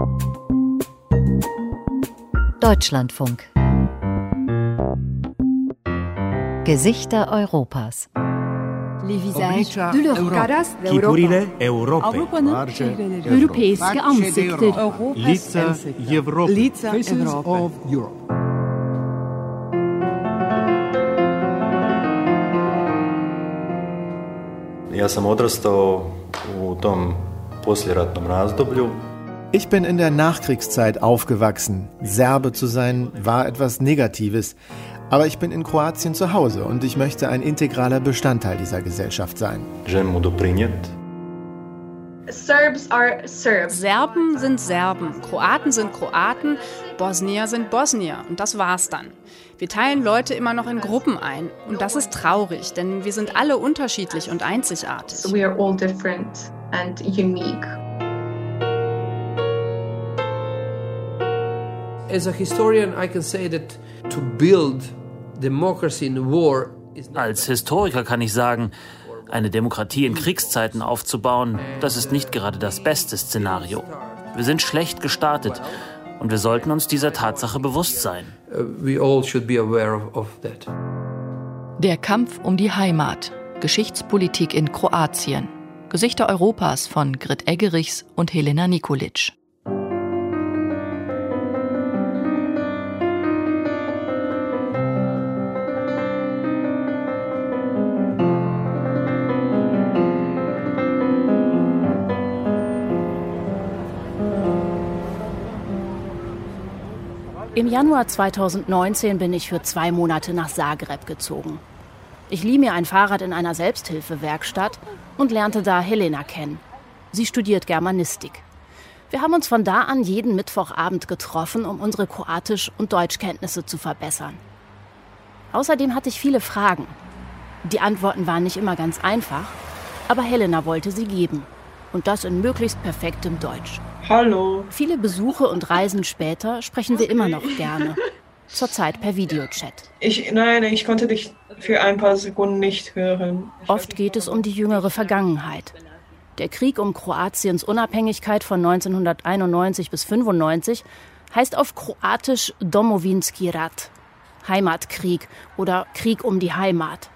Deutschlandfunk. Gesichter Europas. Les visages de l'Europe. Figurile Europei. Europeiske ansikter. Лица Европы. Faces of Europe. Ja sam odrastao u tom poslijeratnom razdoblju. Ich bin in der Nachkriegszeit aufgewachsen. Serbe zu sein war etwas Negatives. Aber ich bin in Kroatien zu Hause und ich möchte ein integraler Bestandteil dieser Gesellschaft sein. Želim mu doprinijeti. Serbs are Serbs. Serben sind Serben, Kroaten sind Kroaten, Bosnier sind Bosnier und das war's dann. Wir teilen Leute immer noch in Gruppen ein und das ist traurig, denn wir sind alle unterschiedlich und einzigartig. So we are all different and unique. As a historian, I can say that to build democracy in war is not. Als Historiker kann ich sagen, eine Demokratie in Kriegszeiten aufzubauen, das ist nicht gerade das beste Szenario. Wir sind schlecht gestartet und wir sollten uns dieser Tatsache bewusst sein. We all should be aware of that. Der Kampf um die Heimat. Geschichtspolitik in Kroatien. Gesichter Europas von Grit Eggerichs und Helena Nikolic. Im Januar 2019 bin ich für 2 Monate nach Zagreb gezogen. Ich lieh mir ein Fahrrad in einer Selbsthilfewerkstatt und lernte da Helena kennen. Sie studiert Germanistik. Wir haben uns von da an jeden Mittwochabend getroffen, um unsere Kroatisch- und Deutschkenntnisse zu verbessern. Außerdem hatte ich viele Fragen. Die Antworten waren nicht immer ganz einfach, aber Helena wollte sie geben. Und das in möglichst perfektem Deutsch. Hallo. Viele Besuche und Reisen später sprechen wir immer noch gerne. Zurzeit per Videochat. Ich konnte dich für ein paar Sekunden nicht hören. Oft geht es um die jüngere Vergangenheit. Der Krieg um Kroatiens Unabhängigkeit von 1991 bis 1995 heißt auf Kroatisch Domovinski Rat, Heimatkrieg oder Krieg um die Heimat.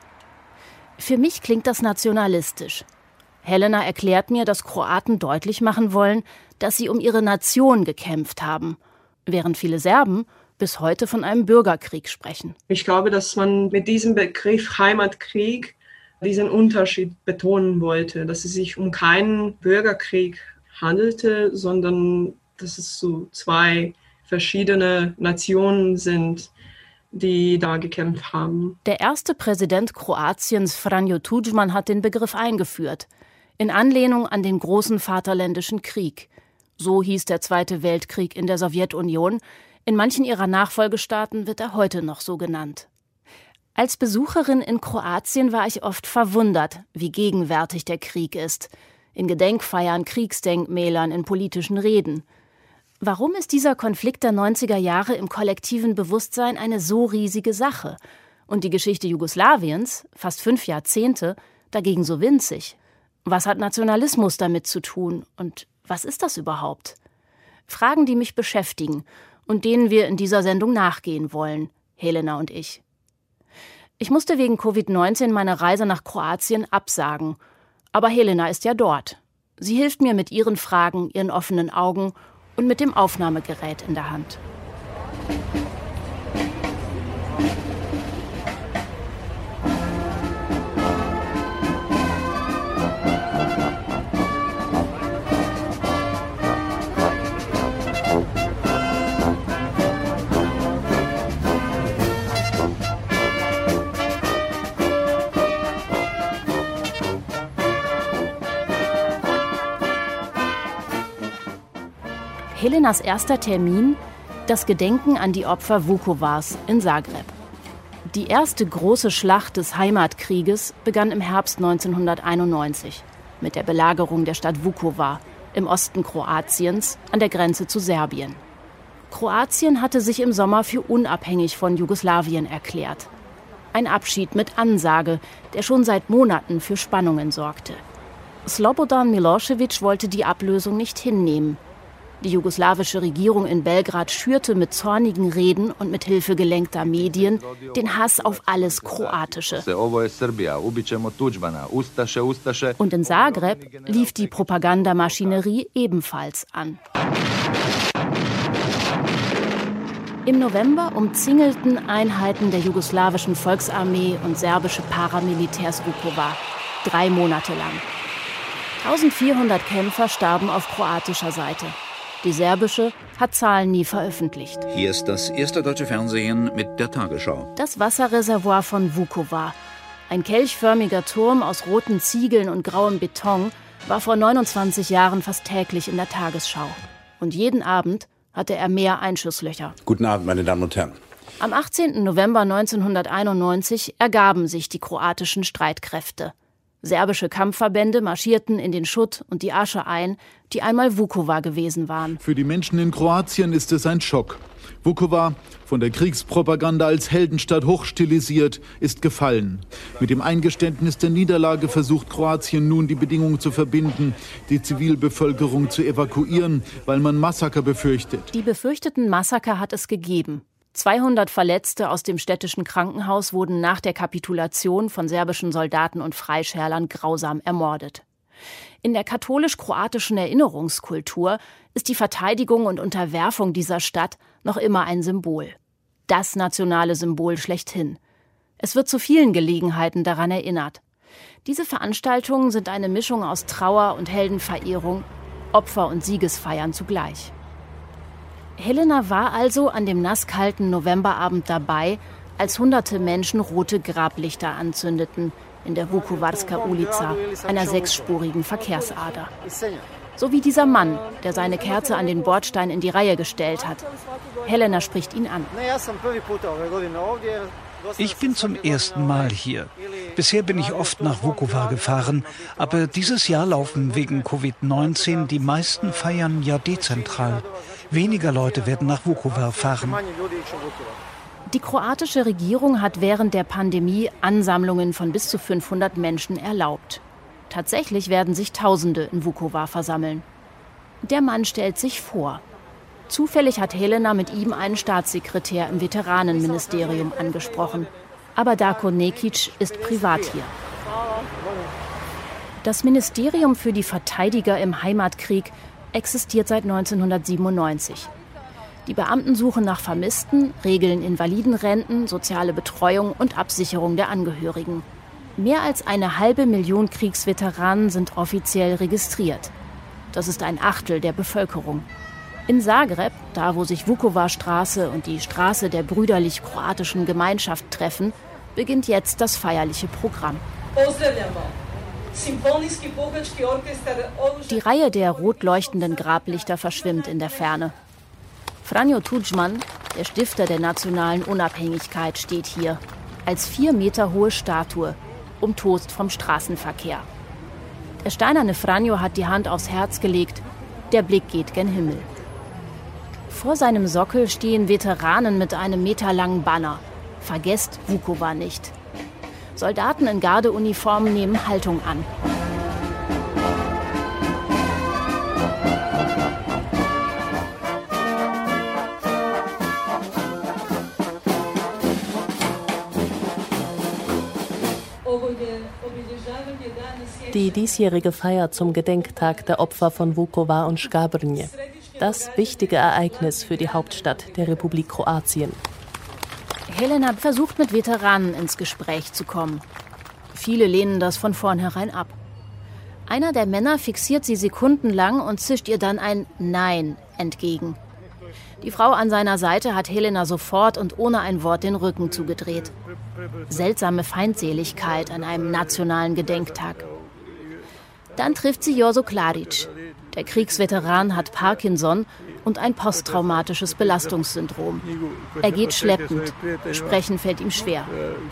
Für mich klingt das nationalistisch. Helena erklärt mir, dass Kroaten deutlich machen wollen, dass sie um ihre Nation gekämpft haben, während viele Serben bis heute von einem Bürgerkrieg sprechen. Ich glaube, dass man mit diesem Begriff Heimatkrieg diesen Unterschied betonen wollte, dass es sich um keinen Bürgerkrieg handelte, sondern dass es so 2 verschiedene Nationen sind, die da gekämpft haben. Der erste Präsident Kroatiens, Franjo Tudjman, hat den Begriff eingeführt, in Anlehnung an den großen Vaterländischen Krieg. So hieß der Zweite Weltkrieg in der Sowjetunion. In manchen ihrer Nachfolgestaaten wird er heute noch so genannt. Als Besucherin in Kroatien war ich oft verwundert, wie gegenwärtig der Krieg ist. In Gedenkfeiern, Kriegsdenkmälern, in politischen Reden. Warum ist dieser Konflikt der 90er Jahre im kollektiven Bewusstsein eine so riesige Sache? Und die Geschichte Jugoslawiens, fast 5 Jahrzehnte, dagegen so winzig? Was hat Nationalismus damit zu tun? Und was ist das überhaupt? Fragen, die mich beschäftigen und denen wir in dieser Sendung nachgehen wollen, Helena und ich. Ich musste wegen Covid-19 meine Reise nach Kroatien absagen. Aber Helena ist ja dort. Sie hilft mir mit ihren Fragen, ihren offenen Augen und mit dem Aufnahmegerät in der Hand. Helenas erster Termin, das Gedenken an die Opfer Vukovars in Zagreb. Die erste große Schlacht des Heimatkrieges begann im Herbst 1991 mit der Belagerung der Stadt Vukovar im Osten Kroatiens an der Grenze zu Serbien. Kroatien hatte sich im Sommer für unabhängig von Jugoslawien erklärt. Ein Abschied mit Ansage, der schon seit Monaten für Spannungen sorgte. Slobodan Milošević wollte die Ablösung nicht hinnehmen. Die jugoslawische Regierung in Belgrad schürte mit zornigen Reden und mit Hilfe gelenkter Medien den Hass auf alles Kroatische. Und in Zagreb lief die Propagandamaschinerie ebenfalls an. Im November umzingelten Einheiten der jugoslawischen Volksarmee und serbische Paramilitärs Vukovar 3 Monate lang. 1400 Kämpfer starben auf kroatischer Seite. Die serbische hat Zahlen nie veröffentlicht. Hier ist das erste deutsche Fernsehen mit der Tagesschau. Das Wasserreservoir von Vukovar, ein kelchförmiger Turm aus roten Ziegeln und grauem Beton, war vor 29 Jahren fast täglich in der Tagesschau. Und jeden Abend hatte er mehr Einschusslöcher. Guten Abend, meine Damen und Herren. Am 18. November 1991 ergaben sich die kroatischen Streitkräfte. Serbische Kampfverbände marschierten in den Schutt und die Asche ein, die einmal Vukovar gewesen waren. Für die Menschen in Kroatien ist es ein Schock. Vukovar, von der Kriegspropaganda als Heldenstadt hochstilisiert, ist gefallen. Mit dem Eingeständnis der Niederlage versucht Kroatien nun, die Bedingungen zu verbinden, die Zivilbevölkerung zu evakuieren, weil man Massaker befürchtet. Die befürchteten Massaker hat es gegeben. 200 Verletzte aus dem städtischen Krankenhaus wurden nach der Kapitulation von serbischen Soldaten und Freischärlern grausam ermordet. In der katholisch-kroatischen Erinnerungskultur ist die Verteidigung und Unterwerfung dieser Stadt noch immer ein Symbol. Das nationale Symbol schlechthin. Es wird zu vielen Gelegenheiten daran erinnert. Diese Veranstaltungen sind eine Mischung aus Trauer und Heldenverehrung, Opfer- und Siegesfeiern zugleich. Helena war also an dem nasskalten Novemberabend dabei, als hunderte Menschen rote Grablichter anzündeten in der Vukovarska ulica, einer 6-spurigen Verkehrsader. So wie dieser Mann, der seine Kerze an den Bordstein in die Reihe gestellt hat. Helena spricht ihn an. Ich bin zum ersten Mal hier. Bisher bin ich oft nach Vukovar gefahren, aber dieses Jahr laufen wegen Covid-19 die meisten Feiern ja dezentral. Weniger Leute werden nach Vukovar fahren. Die kroatische Regierung hat während der Pandemie Ansammlungen von bis zu 500 Menschen erlaubt. Tatsächlich werden sich Tausende in Vukovar versammeln. Der Mann stellt sich vor. Zufällig hat Helena mit ihm einen Staatssekretär im Veteranenministerium angesprochen. Aber Darko Nekic ist privat hier. Das Ministerium für die Verteidiger im Heimatkrieg existiert seit 1997. Die Beamten suchen nach Vermissten, regeln Invalidenrenten, soziale Betreuung und Absicherung der Angehörigen. Mehr als 500.000 Kriegsveteranen sind offiziell registriert. Das ist 1/8 der Bevölkerung. In Zagreb, da wo sich Vukovarstraße und die Straße der brüderlich-kroatischen Gemeinschaft treffen, beginnt jetzt das feierliche Programm. Die Reihe der rot leuchtenden Grablichter verschwimmt in der Ferne. Franjo Tudjman, der Stifter der nationalen Unabhängigkeit, steht hier als 4 Meter hohe Statue, umtost vom Straßenverkehr. Der steinerne Franjo hat die Hand aufs Herz gelegt, der Blick geht gen Himmel. Vor seinem Sockel stehen Veteranen mit einem meterlangen Banner. Vergesst Vukovar nicht. Soldaten in Gardeuniformen nehmen Haltung an. Die diesjährige Feier zum Gedenktag der Opfer von Vukovar und Škabrnje. Das wichtige Ereignis für die Hauptstadt der Republik Kroatien. Helena versucht mit Veteranen ins Gespräch zu kommen. Viele lehnen das von vornherein ab. Einer der Männer fixiert sie sekundenlang und zischt ihr dann ein Nein entgegen. Die Frau an seiner Seite hat Helena sofort und ohne ein Wort den Rücken zugedreht. Seltsame Feindseligkeit an einem nationalen Gedenktag. Dann trifft sie Jozo Klaric. Der Kriegsveteran hat Parkinson und ein posttraumatisches Belastungssyndrom. Er geht schleppend. Sprechen fällt ihm schwer.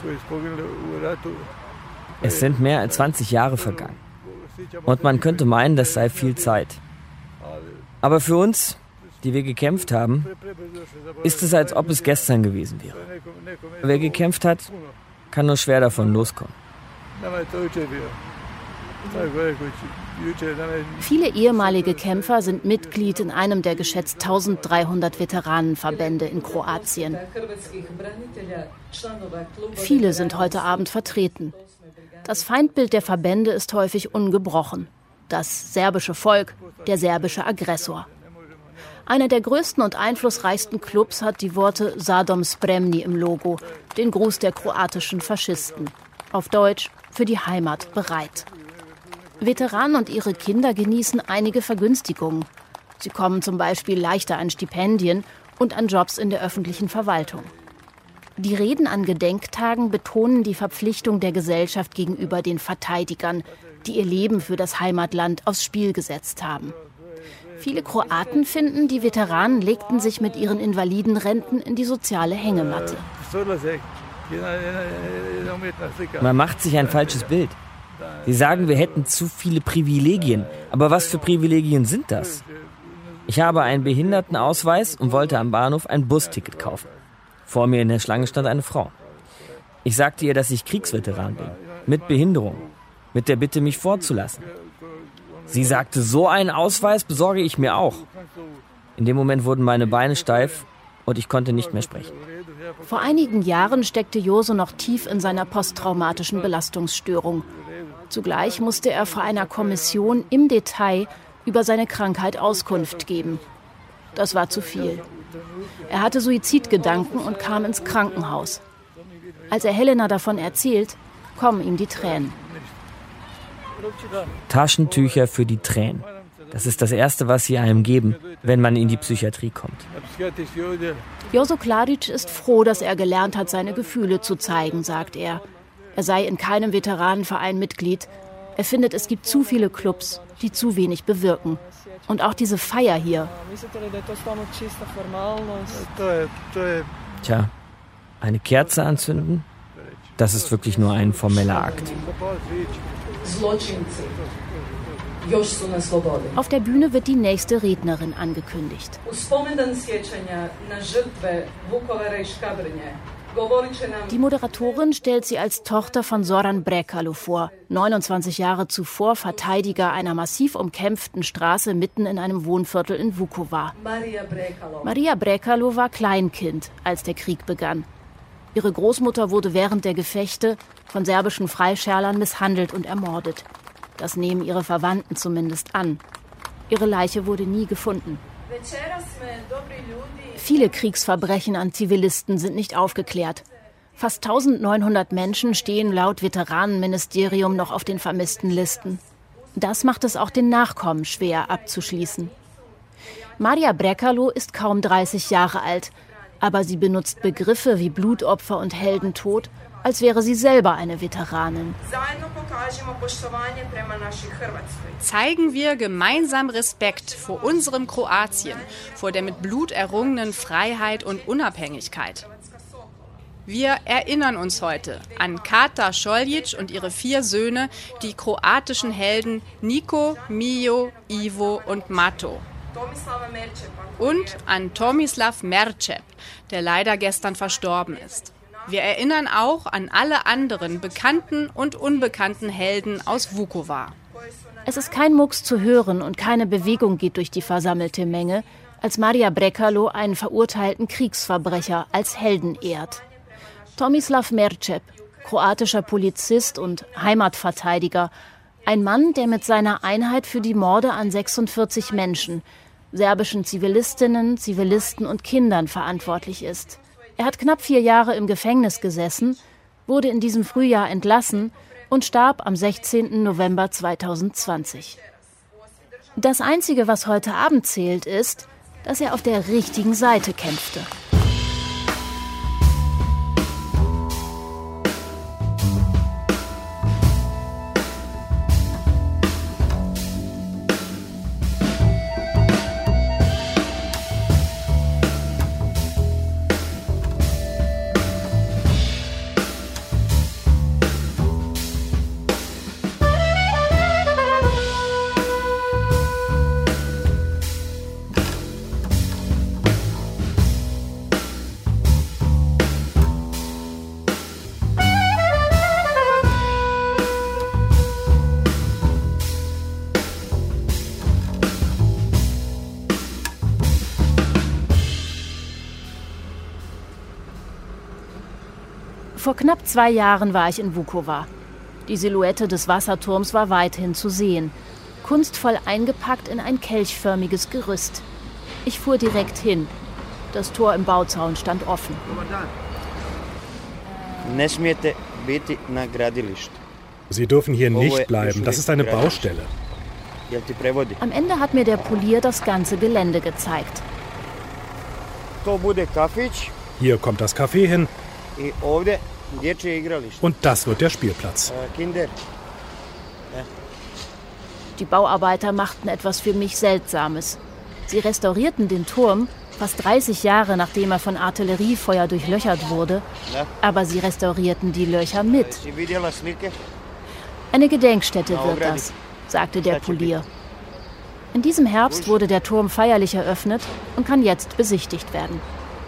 Es sind mehr als 20 Jahre vergangen. Und man könnte meinen, das sei viel Zeit. Aber für uns, die wir gekämpft haben, ist es, als ob es gestern gewesen wäre. Wer gekämpft hat, kann nur schwer davon loskommen. Viele ehemalige Kämpfer sind Mitglied in einem der geschätzt 1300 Veteranenverbände in Kroatien. Viele sind heute Abend vertreten. Das Feindbild der Verbände ist häufig ungebrochen. Das serbische Volk, der serbische Aggressor. Einer der größten und einflussreichsten Clubs hat die Worte Zadom Spremni im Logo, den Gruß der kroatischen Faschisten. Auf Deutsch: für die Heimat bereit. Veteranen und ihre Kinder genießen einige Vergünstigungen. Sie kommen zum Beispiel leichter an Stipendien und an Jobs in der öffentlichen Verwaltung. Die Reden an Gedenktagen betonen die Verpflichtung der Gesellschaft gegenüber den Verteidigern, die ihr Leben für das Heimatland aufs Spiel gesetzt haben. Viele Kroaten finden, die Veteranen legten sich mit ihren Invalidenrenten in die soziale Hängematte. Man macht sich ein falsches Bild. Sie sagen, wir hätten zu viele Privilegien. Aber was für Privilegien sind das? Ich habe einen Behindertenausweis und wollte am Bahnhof ein Busticket kaufen. Vor mir in der Schlange stand eine Frau. Ich sagte ihr, dass ich Kriegsveteran bin, mit Behinderung, mit der Bitte, mich vorzulassen. Sie sagte, so einen Ausweis besorge ich mir auch. In dem Moment wurden meine Beine steif und ich konnte nicht mehr sprechen. Vor einigen Jahren steckte Jozo noch tief in seiner posttraumatischen Belastungsstörung. Zugleich musste er vor einer Kommission im Detail über seine Krankheit Auskunft geben. Das war zu viel. Er hatte Suizidgedanken und kam ins Krankenhaus. Als er Helena davon erzählt, kommen ihm die Tränen. Taschentücher für die Tränen. Das ist das Erste, was sie einem geben, wenn man in die Psychiatrie kommt. Jozo Klaric ist froh, dass er gelernt hat, seine Gefühle zu zeigen, sagt er. Er sei in keinem Veteranenverein Mitglied. Er findet, es gibt zu viele Clubs, die zu wenig bewirken. Und auch diese Feier hier. Tja, eine Kerze anzünden? Das ist wirklich nur ein formeller Akt. Auf der Bühne wird die nächste Rednerin angekündigt. Die Moderatorin stellt sie als Tochter von Zoran Brekalo vor, 29 Jahre zuvor Verteidiger einer massiv umkämpften Straße mitten in einem Wohnviertel in Vukovar. Maria Brekalo war Kleinkind, als der Krieg begann. Ihre Großmutter wurde während der Gefechte von serbischen Freischärlern misshandelt und ermordet. Das nehmen ihre Verwandten zumindest an. Ihre Leiche wurde nie gefunden. Viele Kriegsverbrechen an Zivilisten sind nicht aufgeklärt. Fast 1900 Menschen stehen laut Veteranenministerium noch auf den Vermisstenlisten. Das macht es auch den Nachkommen schwer abzuschließen. Maria Brekalo ist kaum 30 Jahre alt, aber sie benutzt Begriffe wie Blutopfer und Heldentod, als wäre sie selber eine Veteranin. Zeigen wir gemeinsam Respekt vor unserem Kroatien, vor der mit Blut errungenen Freiheit und Unabhängigkeit. Wir erinnern uns heute an Kata Šoljić und ihre 4 Söhne, die kroatischen Helden Niko, Mijo, Ivo und Mato. Und an Tomislav Merčep, der leider gestern verstorben ist. Wir erinnern auch an alle anderen bekannten und unbekannten Helden aus Vukovar. Es ist kein Mucks zu hören und keine Bewegung geht durch die versammelte Menge, als Maria Brekalo einen verurteilten Kriegsverbrecher als Helden ehrt. Tomislav Merčep, kroatischer Polizist und Heimatverteidiger, ein Mann, der mit seiner Einheit für die Morde an 46 Menschen, serbischen Zivilistinnen, Zivilisten und Kindern verantwortlich ist. Er hat knapp 4 Jahre im Gefängnis gesessen, wurde in diesem Frühjahr entlassen und starb am 16. November 2020. Das Einzige, was heute Abend zählt, ist, dass er auf der richtigen Seite kämpfte. Vor knapp 2 Jahren war ich in Vukovar. Die Silhouette des Wasserturms war weithin zu sehen, kunstvoll eingepackt in ein kelchförmiges Gerüst. Ich fuhr direkt hin. Das Tor im Bauzaun stand offen. Sie dürfen hier nicht bleiben, das ist eine Baustelle. Am Ende hat mir der Polier das ganze Gelände gezeigt. Hier kommt das Café hin. Und das wird der Spielplatz. Die Bauarbeiter machten etwas für mich Seltsames. Sie restaurierten den Turm, fast 30 Jahre nachdem er von Artilleriefeuer durchlöchert wurde, aber sie restaurierten die Löcher mit. Eine Gedenkstätte wird das, sagte der Polier. In diesem Herbst wurde der Turm feierlich eröffnet und kann jetzt besichtigt werden.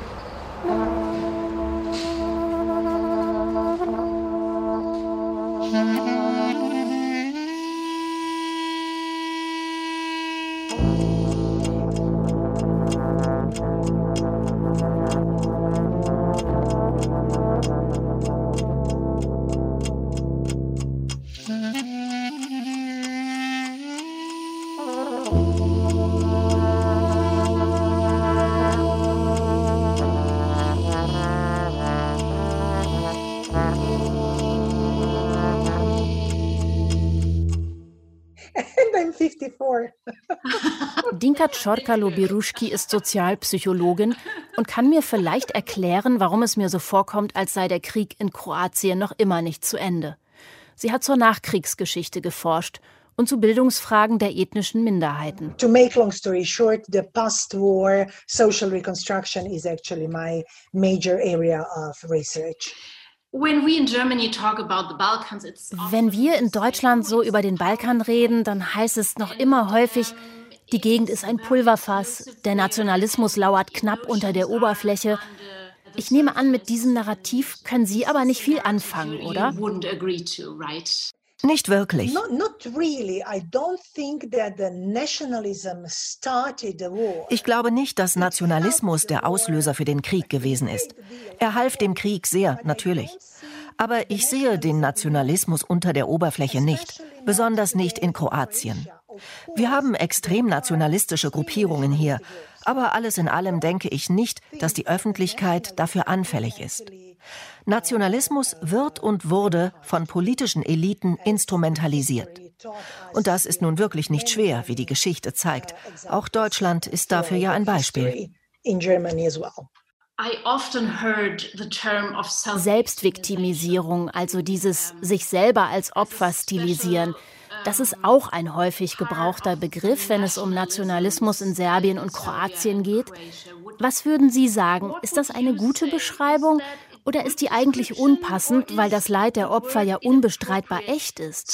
Dinka Tschorkalo-Birushki ist Sozialpsychologin und kann mir vielleicht erklären, warum es mir so vorkommt, als sei der Krieg in Kroatien noch immer nicht zu Ende. Sie hat zur Nachkriegsgeschichte geforscht und zu Bildungsfragen der ethnischen Minderheiten. To make long story short, the post-war social reconstruction is actually my major area of research. Wenn wir in Deutschland so über den Balkan reden, dann heißt es noch immer häufig, die Gegend ist ein Pulverfass, der Nationalismus lauert knapp unter der Oberfläche. Ich nehme an, mit diesem Narrativ können Sie aber nicht viel anfangen, oder? Nicht wirklich. Ich glaube nicht, dass Nationalismus der Auslöser für den Krieg gewesen ist. Er half dem Krieg sehr, natürlich. Aber ich sehe den Nationalismus unter der Oberfläche nicht, besonders nicht in Kroatien. Wir haben extrem nationalistische Gruppierungen hier, aber alles in allem denke ich nicht, dass die Öffentlichkeit dafür anfällig ist. Nationalismus wird und wurde von politischen Eliten instrumentalisiert. Und das ist nun wirklich nicht schwer, wie die Geschichte zeigt. Auch Deutschland ist dafür ja ein Beispiel. Selbstviktimisierung, also dieses sich selber als Opfer stilisieren, das ist auch ein häufig gebrauchter Begriff, wenn es um Nationalismus in Serbien und Kroatien geht. Was würden Sie sagen? Ist das eine gute Beschreibung oder ist die eigentlich unpassend, weil das Leid der Opfer ja unbestreitbar echt ist?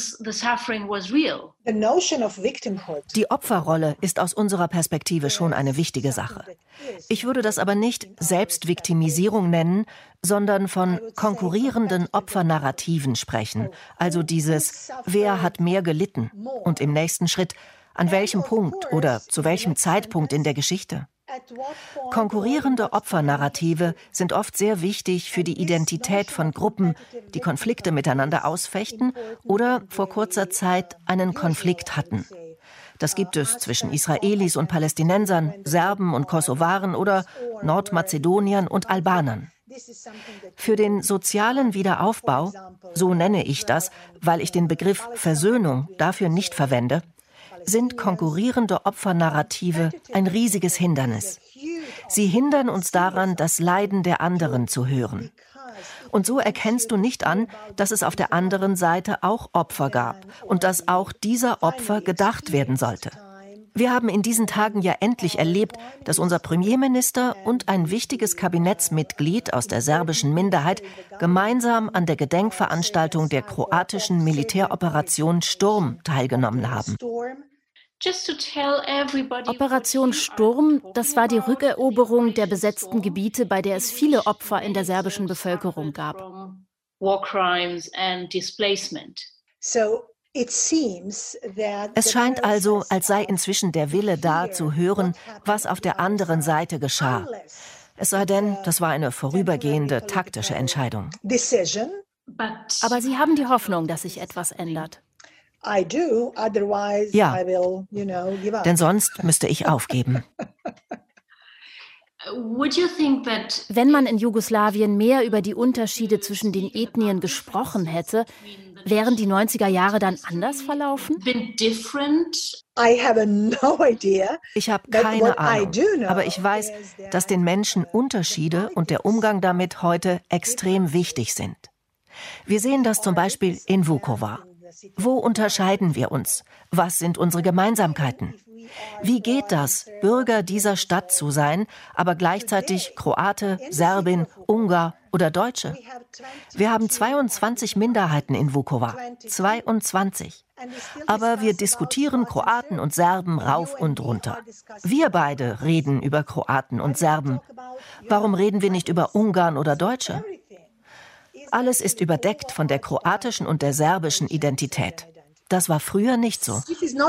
Die Opferrolle ist aus unserer Perspektive schon eine wichtige Sache. Ich würde das aber nicht Selbstviktimisierung nennen, sondern von konkurrierenden Opfernarrativen sprechen. Also dieses, wer hat mehr gelitten? Und im nächsten Schritt, an welchem Punkt oder zu welchem Zeitpunkt in der Geschichte? Konkurrierende Opfernarrative sind oft sehr wichtig für die Identität von Gruppen, die Konflikte miteinander ausfechten oder vor kurzer Zeit einen Konflikt hatten. Das gibt es zwischen Israelis und Palästinensern, Serben und Kosovaren oder Nordmazedoniern und Albanern. Für den sozialen Wiederaufbau, so nenne ich das, weil ich den Begriff Versöhnung dafür nicht verwende, sind konkurrierende Opfernarrative ein riesiges Hindernis. Sie hindern uns daran, das Leiden der anderen zu hören. Und so erkennst du nicht an, dass es auf der anderen Seite auch Opfer gab und dass auch dieser Opfer gedacht werden sollte. Wir haben in diesen Tagen ja endlich erlebt, dass unser Premierminister und ein wichtiges Kabinettsmitglied aus der serbischen Minderheit gemeinsam an der Gedenkveranstaltung der kroatischen Militäroperation Sturm teilgenommen haben. Operation Sturm, das war die Rückeroberung der besetzten Gebiete, bei der es viele Opfer in der serbischen Bevölkerung gab. Es scheint also, als sei inzwischen der Wille da, zu hören, was auf der anderen Seite geschah. Es sei denn, das war eine vorübergehende taktische Entscheidung. Aber Sie haben die Hoffnung, dass sich etwas ändert. Ja, denn sonst müsste ich aufgeben. Wenn man in Jugoslawien mehr über die Unterschiede zwischen den Ethnien gesprochen hätte, wären die 90er Jahre dann anders verlaufen? Ich habe keine Ahnung, aber ich weiß, dass den Menschen Unterschiede und der Umgang damit heute extrem wichtig sind. Wir sehen das zum Beispiel in Vukovar. Wo unterscheiden wir uns? Was sind unsere Gemeinsamkeiten? Wie geht das, Bürger dieser Stadt zu sein, aber gleichzeitig Kroate, Serbin, Ungar oder Deutsche? Wir haben 22 Minderheiten in Vukovar. 22. Aber wir diskutieren Kroaten und Serben rauf und runter. Wir beide reden über Kroaten und Serben. Warum reden wir nicht über Ungarn oder Deutsche? Alles ist überdeckt von der kroatischen und der serbischen Identität. Das war früher nicht so.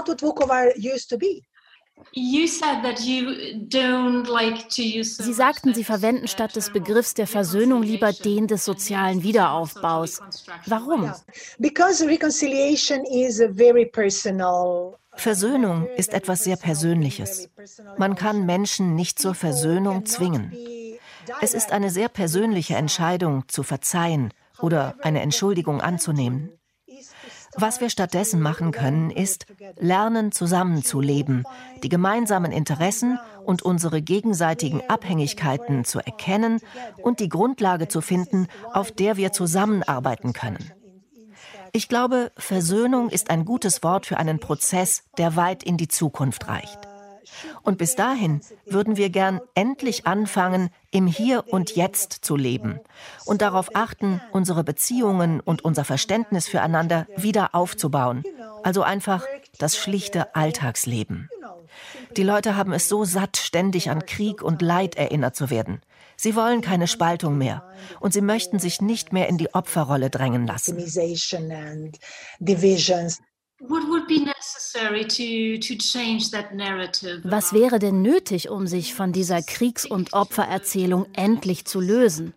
Sie sagten, Sie verwenden statt des Begriffs der Versöhnung lieber den des sozialen Wiederaufbaus. Warum? Versöhnung ist etwas sehr Persönliches. Man kann Menschen nicht zur Versöhnung zwingen. Es ist eine sehr persönliche Entscheidung, zu verzeihen oder eine Entschuldigung anzunehmen. Was wir stattdessen machen können, ist, lernen, zusammenzuleben, die gemeinsamen Interessen und unsere gegenseitigen Abhängigkeiten zu erkennen und die Grundlage zu finden, auf der wir zusammenarbeiten können. Ich glaube, Versöhnung ist ein gutes Wort für einen Prozess, der weit in die Zukunft reicht. Und bis dahin würden wir gern endlich anfangen, im Hier und Jetzt zu leben und darauf achten, unsere Beziehungen und unser Verständnis füreinander wieder aufzubauen. Also einfach das schlichte Alltagsleben. Die Leute haben es so satt, ständig an Krieg und Leid erinnert zu werden. Sie wollen keine Spaltung mehr und sie möchten sich nicht mehr in die Opferrolle drängen lassen. Was wäre denn nötig, um sich von dieser Kriegs- und Opfererzählung endlich zu lösen?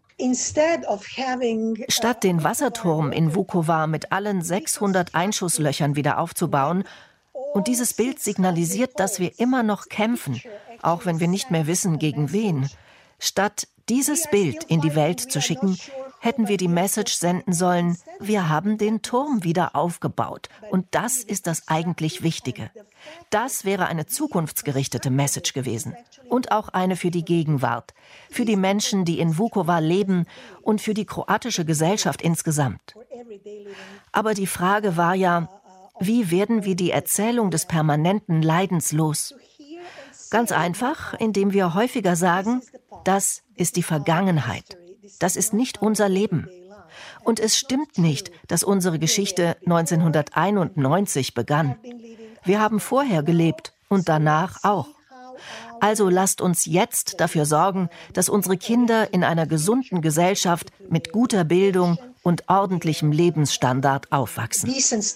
Statt den Wasserturm in Vukovar mit allen 600 Einschusslöchern wieder aufzubauen, und dieses Bild signalisiert, dass wir immer noch kämpfen, auch wenn wir nicht mehr wissen, gegen wen. Statt dieses Bild in die Welt zu schicken, hätten wir die Message senden sollen, wir haben den Turm wieder aufgebaut. Und das ist das eigentlich Wichtige. Das wäre eine zukunftsgerichtete Message gewesen. Und auch eine für die Gegenwart, für die Menschen, die in Vukovar leben und für die kroatische Gesellschaft insgesamt. Aber die Frage war ja, wie werden wir die Erzählung des permanenten Leidens los? Ganz einfach, indem wir häufiger sagen, das ist die Vergangenheit. Das ist nicht unser Leben. Und es stimmt nicht, dass unsere Geschichte 1991 begann. Wir haben vorher gelebt und danach auch. Also lasst uns jetzt dafür sorgen, dass unsere Kinder in einer gesunden Gesellschaft mit guter Bildung und ordentlichem Lebensstandard aufwachsen.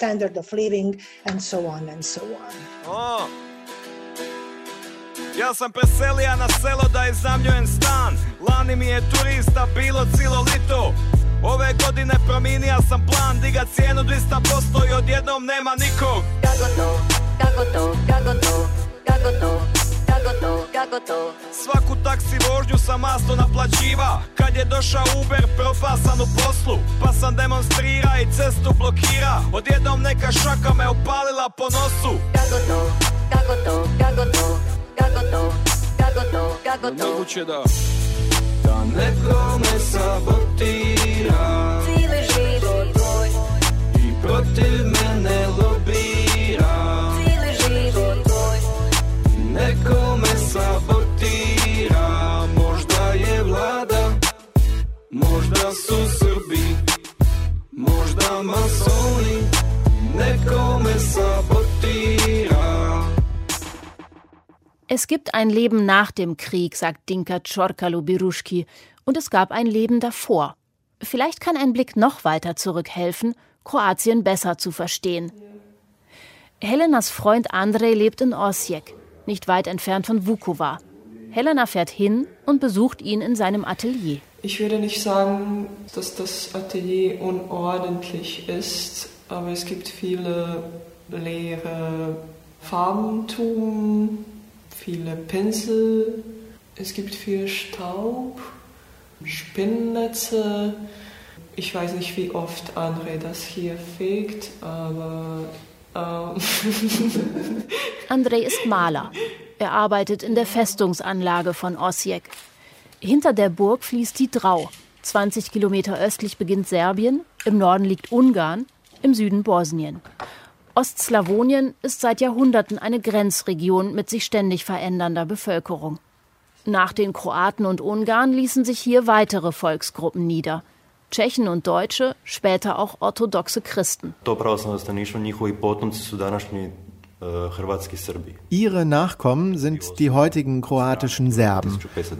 Ja sam preselija na selo da iznajmljujem stan. Lani mi je turista bilo cilo lito. Ove godine promijenio sam plan, diga cijenu 200% i odjednom nema nikog. Kako to, kako to, kako to, kako to, kako to, kako to. Svaku taksi vožnju sam masno naplaćiva. Kad je došao Uber profasan u poslu, pa sam demonstrira i cestu blokira. Odjednom neka šaka me opalila po nosu. Kako to, kako to, kako to. Kako to, kako to, kako to. Moguće da neko me sabotira cijeli život tvoj i protiv mene lobira cijeli život tvoj. Neko me sabotira, možda je vlada, možda su Srbi, možda masoni. Neko me sabotira. Es gibt ein Leben nach dem Krieg, sagt Dinka Čorkalu Biruški, und es gab ein Leben davor. Vielleicht kann ein Blick noch weiter zurück helfen, Kroatien besser zu verstehen. Helenas Freund Andrej lebt in Osijek, nicht weit entfernt von Vukovar. Helena fährt hin und besucht ihn in seinem Atelier. Ich würde nicht sagen, dass das Atelier unordentlich ist, aber es gibt viele leere Farbentuben, viele Pinsel, es gibt viel Staub, Spinnennetze. Ich weiß nicht, wie oft André das hier fegt, aber... André ist Maler. Er arbeitet in der Festungsanlage von Osijek. Hinter der Burg fließt die Drau. 20 Kilometer östlich beginnt Serbien, im Norden liegt Ungarn, im Süden Bosnien. Ostslawonien ist seit Jahrhunderten eine Grenzregion mit sich ständig verändernder Bevölkerung. Nach den Kroaten und Ungarn ließen sich hier weitere Volksgruppen nieder. Tschechen und Deutsche, später auch orthodoxe Christen. Ihre Nachkommen sind die heutigen kroatischen Serben.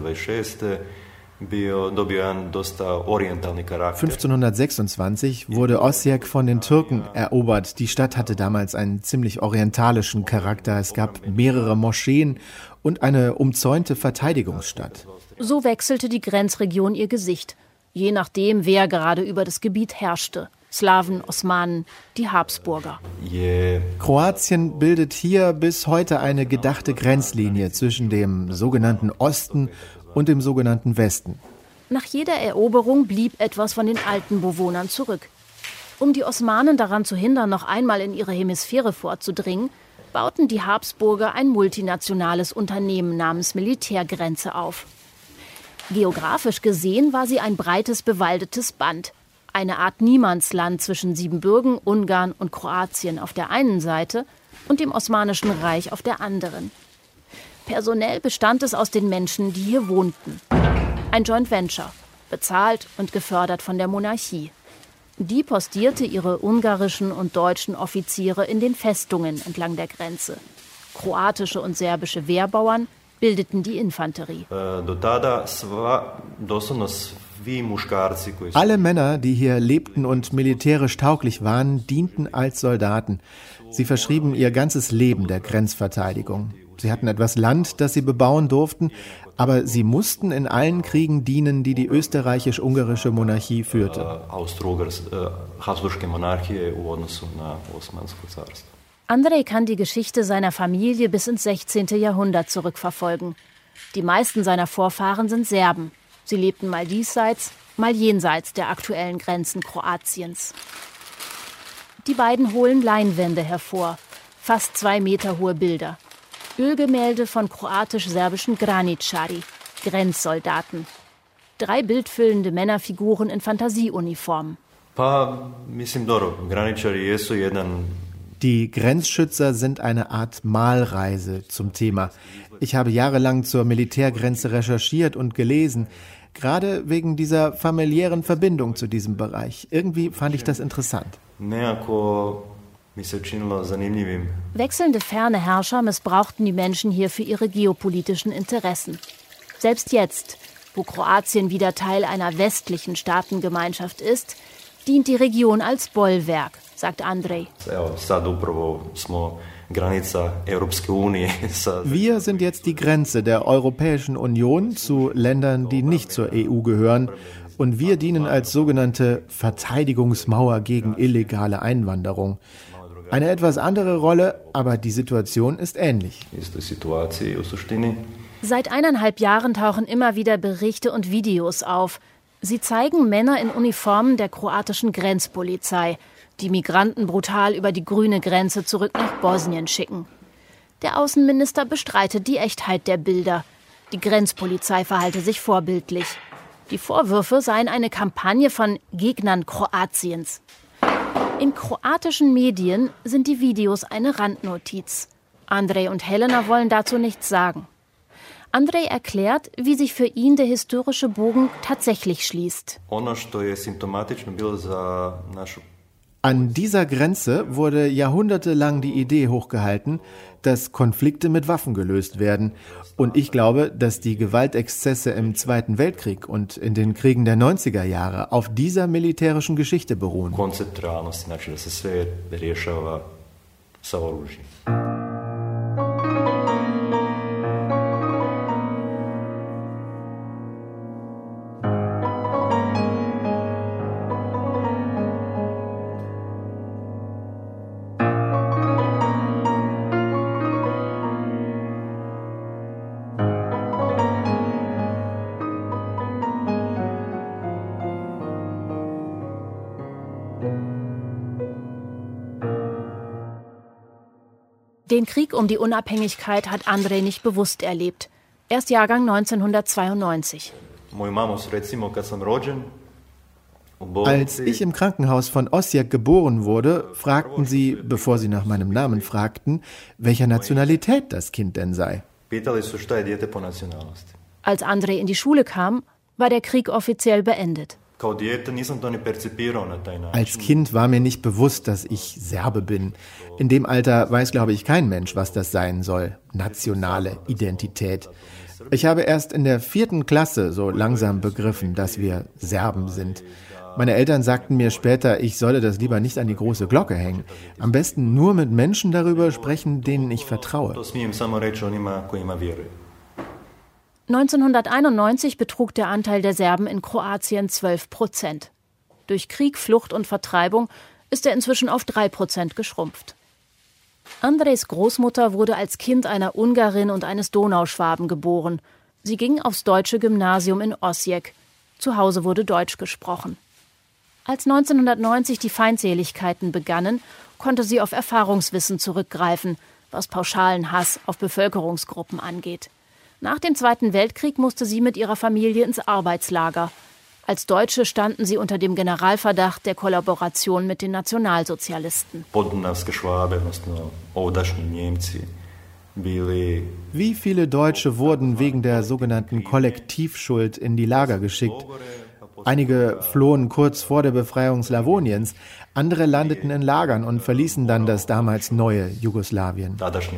1526 wurde Osijek von den Türken erobert. Die Stadt hatte damals einen ziemlich orientalischen Charakter. Es gab mehrere Moscheen und eine umzäunte Verteidigungsstadt. So wechselte die Grenzregion ihr Gesicht, je nachdem, wer gerade über das Gebiet herrschte. Slawen, Osmanen, die Habsburger. Kroatien bildet hier bis heute eine gedachte Grenzlinie zwischen dem sogenannten Osten und dem sogenannten Westen. Nach jeder Eroberung blieb etwas von den alten Bewohnern zurück. Um die Osmanen daran zu hindern, noch einmal in ihre Hemisphäre vorzudringen, bauten die Habsburger ein multinationales Unternehmen namens Militärgrenze auf. Geografisch gesehen war sie ein breites, bewaldetes Band. Eine Art Niemandsland zwischen Siebenbürgen, Ungarn und Kroatien auf der einen Seite und dem Osmanischen Reich auf der anderen. Personell bestand es aus den Menschen, die hier wohnten. Ein Joint Venture, bezahlt und gefördert von der Monarchie. Die postierte ihre ungarischen und deutschen Offiziere in den Festungen entlang der Grenze. Kroatische und serbische Wehrbauern bildeten die Infanterie. Alle Männer, die hier lebten und militärisch tauglich waren, dienten als Soldaten. Sie verschrieben ihr ganzes Leben der Grenzverteidigung. Sie hatten etwas Land, das sie bebauen durften, aber sie mussten in allen Kriegen dienen, die die österreichisch-ungarische Monarchie führte. André kann die Geschichte seiner Familie bis ins 16. Jahrhundert zurückverfolgen. Die meisten seiner Vorfahren sind Serben. Sie lebten mal diesseits, mal jenseits der aktuellen Grenzen Kroatiens. Die beiden holen Leinwände hervor, fast 2 Meter hohe Bilder. Ölgemälde von kroatisch-serbischen Graničari, Grenzsoldaten. 3 bildfüllende Männerfiguren in Fantasieuniformen. Die Grenzschützer sind eine Art Malreise zum Thema. Ich habe jahrelang zur Militärgrenze recherchiert und gelesen, gerade wegen dieser familiären Verbindung zu diesem Bereich. Irgendwie fand ich das interessant. Wechselnde ferne Herrscher missbrauchten die Menschen hier für ihre geopolitischen Interessen. Selbst jetzt, wo Kroatien wieder Teil einer westlichen Staatengemeinschaft ist, dient die Region als Bollwerk, sagt André. Wir sind jetzt die Grenze der Europäischen Union zu Ländern, die nicht zur EU gehören. Und wir dienen als sogenannte Verteidigungsmauer gegen illegale Einwanderung. Eine etwas andere Rolle, aber die Situation ist ähnlich. Seit 1,5 Jahren tauchen immer wieder Berichte und Videos auf. Sie zeigen Männer in Uniformen der kroatischen Grenzpolizei, die Migranten brutal über die grüne Grenze zurück nach Bosnien schicken. Der Außenminister bestreitet die Echtheit der Bilder. Die Grenzpolizei verhalte sich vorbildlich. Die Vorwürfe seien eine Kampagne von Gegnern Kroatiens. In kroatischen Medien sind die Videos eine Randnotiz. André und Helena wollen dazu nichts sagen. André erklärt, wie sich für ihn der historische Bogen tatsächlich schließt. An dieser Grenze wurde jahrhundertelang die Idee hochgehalten, dass Konflikte mit Waffen gelöst werden. Und ich glaube, dass die Gewaltexzesse im Zweiten Weltkrieg und in den Kriegen der 90er Jahre auf dieser militärischen Geschichte beruhen. Den Krieg um die Unabhängigkeit hat Andrej nicht bewusst erlebt. Er ist Jahrgang 1992. Als ich im Krankenhaus von Osijek geboren wurde, fragten sie, bevor sie nach meinem Namen fragten, welcher Nationalität das Kind denn sei. Als Andrej in die Schule kam, war der Krieg offiziell beendet. Als Kind war mir nicht bewusst, dass ich Serbe bin. In dem Alter weiß, glaube ich, kein Mensch, was das sein soll. Nationale Identität. Ich habe erst in der 4. Klasse so langsam begriffen, dass wir Serben sind. Meine Eltern sagten mir später, ich solle das lieber nicht an die große Glocke hängen. Am besten nur mit Menschen darüber sprechen, denen ich vertraue. 1991 betrug der Anteil der Serben in Kroatien 12%. Durch Krieg, Flucht und Vertreibung ist er inzwischen auf 3% geschrumpft. Andrejs Großmutter wurde als Kind einer Ungarin und eines Donauschwaben geboren. Sie ging aufs deutsche Gymnasium in Osijek. Zu Hause wurde Deutsch gesprochen. Als 1990 die Feindseligkeiten begannen, konnte sie auf Erfahrungswissen zurückgreifen, was pauschalen Hass auf Bevölkerungsgruppen angeht. Nach dem Zweiten Weltkrieg musste sie mit ihrer Familie ins Arbeitslager. Als Deutsche standen sie unter dem Generalverdacht der Kollaboration mit den Nationalsozialisten. Wie viele Deutsche wurden wegen der sogenannten Kollektivschuld in die Lager geschickt? Einige flohen kurz vor der Befreiung Slawoniens, andere landeten in Lagern und verließen dann das damals neue Jugoslawien.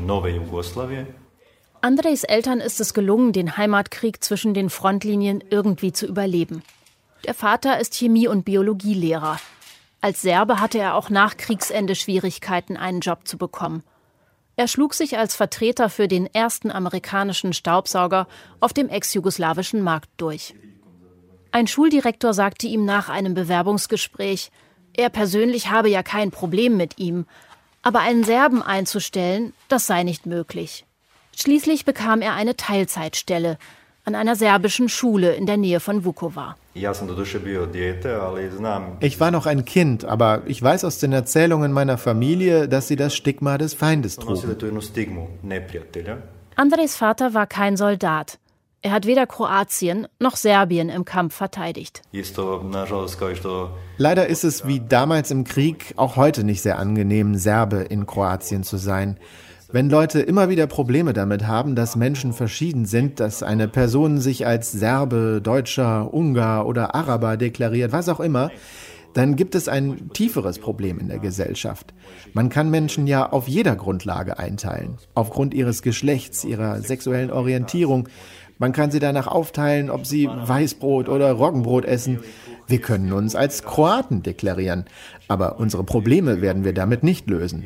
Andrejs Eltern ist es gelungen, den Heimatkrieg zwischen den Frontlinien irgendwie zu überleben. Der Vater ist Chemie- und Biologielehrer. Als Serbe hatte er auch nach Kriegsende Schwierigkeiten, einen Job zu bekommen. Er schlug sich als Vertreter für den ersten amerikanischen Staubsauger auf dem ex-jugoslawischen Markt durch. Ein Schuldirektor sagte ihm nach einem Bewerbungsgespräch, er persönlich habe ja kein Problem mit ihm, aber einen Serben einzustellen, das sei nicht möglich. Schließlich bekam er eine Teilzeitstelle an einer serbischen Schule in der Nähe von Vukovar. Ich war noch ein Kind, aber ich weiß aus den Erzählungen meiner Familie, dass sie das Stigma des Feindes trugen. Andrejs Vater war kein Soldat. Er hat weder Kroatien noch Serbien im Kampf verteidigt. Leider ist es wie damals im Krieg auch heute nicht sehr angenehm, Serbe in Kroatien zu sein. Wenn Leute immer wieder Probleme damit haben, dass Menschen verschieden sind, dass eine Person sich als Serbe, Deutscher, Ungar oder Araber deklariert, was auch immer, dann gibt es ein tieferes Problem in der Gesellschaft. Man kann Menschen ja auf jeder Grundlage einteilen, aufgrund ihres Geschlechts, ihrer sexuellen Orientierung. Man kann sie danach aufteilen, ob sie Weißbrot oder Roggenbrot essen. Wir können uns als Kroaten deklarieren, aber unsere Probleme werden wir damit nicht lösen.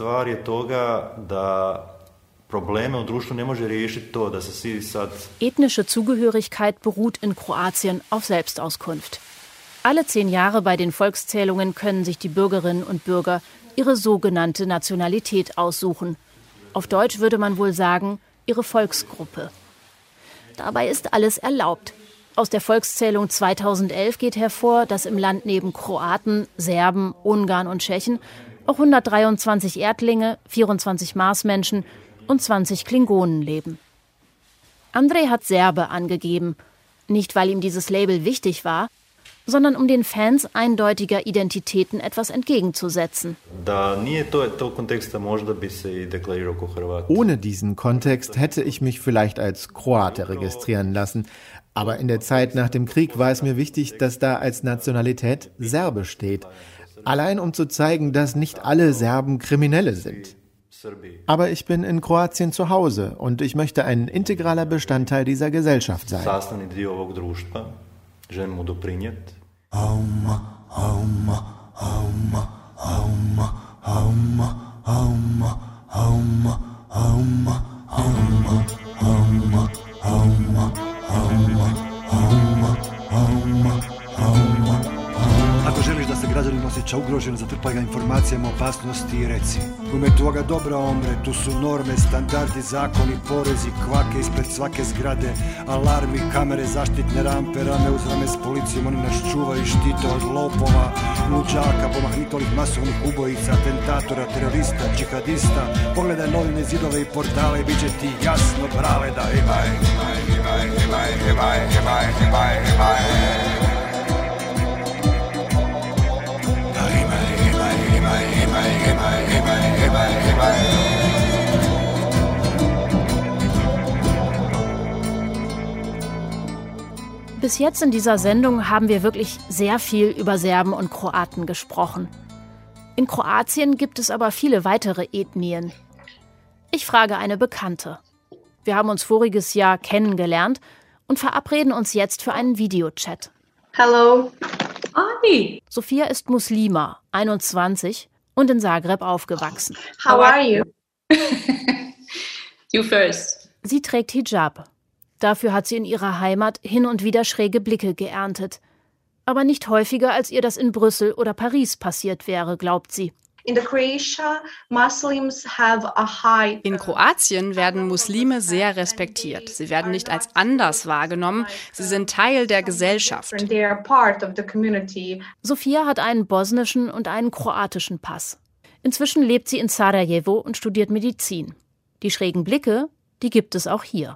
Ethnische Zugehörigkeit beruht in Kroatien auf Selbstauskunft. Alle 10 Jahre bei den Volkszählungen können sich die Bürgerinnen und Bürger ihre sogenannte Nationalität aussuchen. Auf Deutsch würde man wohl sagen, ihre Volksgruppe. Dabei ist alles erlaubt. Aus der Volkszählung 2011 geht hervor, dass im Land neben Kroaten, Serben, Ungarn und Tschechen auch 123 Erdlinge, 24 Marsmenschen und 20 Klingonen leben. Andrej hat Serbe angegeben, nicht weil ihm dieses Label wichtig war, sondern um den Fans eindeutiger Identitäten etwas entgegenzusetzen. Ohne diesen Kontext hätte ich mich vielleicht als Kroate registrieren lassen. Aber in der Zeit nach dem Krieg war es mir wichtig, dass da als Nationalität Serbe steht. Allein um zu zeigen, dass nicht alle Serben Kriminelle sind. Aber ich bin in Kroatien zu Hause und ich möchte ein integraler Bestandteil dieser Gesellschaft sein. Ako želiš da se građanin osjeća ugrožen, zatrpaj ga informacijama o opasnosti i reci. U ime tvoga dobra, Omre, tu su norme, standardi, zakoni, porezi, kvake ispred svake zgrade, alarmi, kamere, zaštitne rampe, rame uz rame s policijom, oni nas čuvaju i štite od lopova, luđaka, pomahnitolih masovnih ubojica, atentatora, terorista, džihadista. Pogledaj novine, zidove i portale i bit će ti jasno, brale, da imaj. Bis jetzt in dieser Sendung haben wir wirklich sehr viel über Serben und Kroaten gesprochen. In Kroatien gibt es aber viele weitere Ethnien. Ich frage eine Bekannte. Wir haben uns voriges Jahr kennengelernt und verabreden uns jetzt für einen Videochat. Hallo. Hi. Sophia ist Muslima, 21 und in Zagreb aufgewachsen. How are you? You first. Sie trägt Hijab. Dafür hat sie in ihrer Heimat hin und wieder schräge Blicke geerntet. Aber nicht häufiger, als ihr das in Brüssel oder Paris passiert wäre, glaubt sie. In Kroatien werden Muslime sehr respektiert. Sie werden nicht als anders wahrgenommen. Sie sind Teil der Gesellschaft. Sophia hat einen bosnischen und einen kroatischen Pass. Inzwischen lebt sie in Sarajevo und studiert Medizin. Die schrägen Blicke, die gibt es auch hier.